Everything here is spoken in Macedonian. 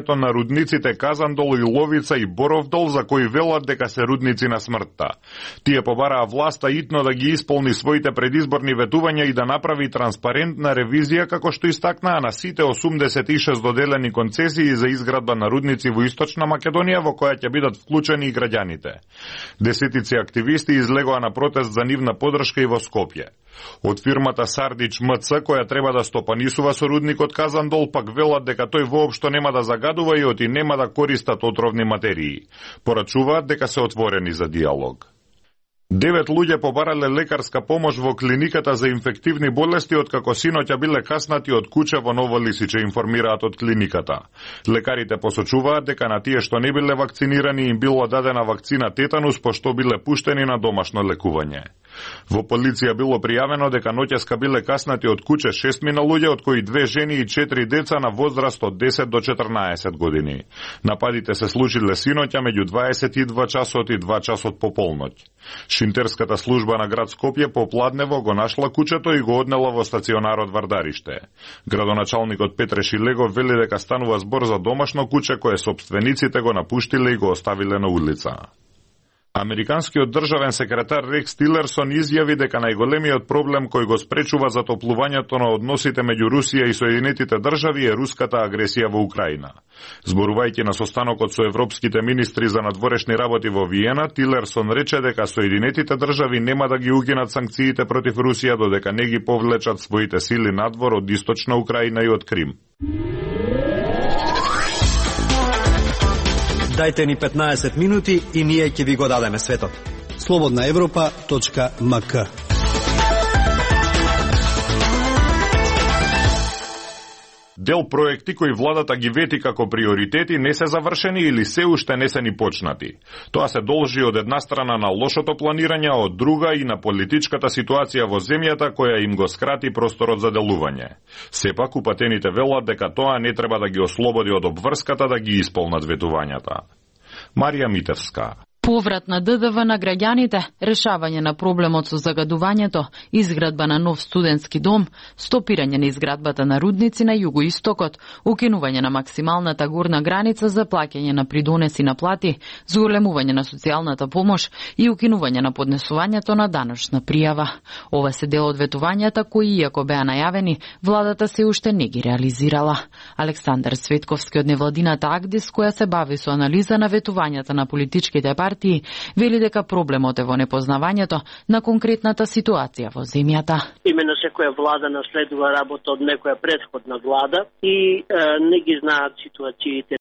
ветувањето на рудниците Казандол и Ловица и Боровдол, за кои велат дека се рудници на смртта. Тие побараа власта итно да ги исполни своите предизборни ветувања и да направи транспарентна ревизија, како што истакнаа на сите 86 доделени концесии за изградба на рудници во Источна Македонија, во која ќе бидат вклучени и граѓаните. Десетици активисти излегоа на протест за нивна подршка и во Скопје. Од фирмата Сардич МЦ, која треба да стопанисува со рудникот Казандол, пак велат дека тој воопшто нема да загадува и оти нема да користат отровни материи. Порачуваат дека се отворени за диалог. 9 луѓе побарале лекарска помош во клиниката за инфективни болести откако синоќа биле каснати од куќе во Ново Лисиче, информираат од клиниката. Лекарите посочуваат дека на тие што не биле вакцинирани им било дадена вакцина тетанус, пошто биле пуштени на домашно лекување. Во полиција било пријавено дека ноќеска биле каснати од куќе 6 луѓе, од кои 2 жени и 4 деца на возраст од 10 до 14 години. Нападите се случиле синоќа меѓу 22 часот и 2 часот по полноќ. Шинтерската служба на град Скопје попладнево го нашла куќето и го однела во стационарот Вардарище. Градоначалникот Петре Шилего вели дека станува збор за домашно куќе кое собствениците го напуштиле и го оставиле на улица. Американскиот државен секретар Рекс Тилерсон изјави дека најголемиот проблем кој го спречува затоплувањето на односите меѓу Русија и Соединетите држави е руската агресија во Украина. Зборувајќи на состанокот со европските министри за надворешни работи во Виена, Тилерсон рече дека Соединетите држави нема да ги укинат санкциите против Русија додека не ги повлечат своите сили надвор од Источна Украина и од Крим. Дајте ни 15 минути и ние ќе ви го дадеме светот. slobodnaevropa.mk. Дел проекти кои владата ги вети како приоритети не се завршени или се уште не се ни почнати. Тоа се должи од една страна на лошото планирање, од друга и на политичката ситуација во земјата која им го скрати просторот за делување. Сепак упатените велат дека тоа не треба да ги ослободи од обврската да ги исполнат ветувањата. Марија Митевска. Поврат на ДДВ на граѓаните, решавање на проблемот со загадувањето, изградба на нов студентски дом, стопирање на изградбата на рудници на југоистокот, укинување на максималната горна граница за плаќање на придонеси на плати, зголемување на социјалната помош и укинување на поднесувањето на даночна пријава. Ова се дел од ветувањата кои, иако беа најавени, владата се уште не ги реализирала. Александар Светковски од невладината Агдис, која се бави со анализа на ветувањата на политичките партии, вели дека проблемот е во непознавањето на конкретната ситуација во земјата. Имено секоја влада наследува работа од некоја претходна влада и не ги знаат ситуациите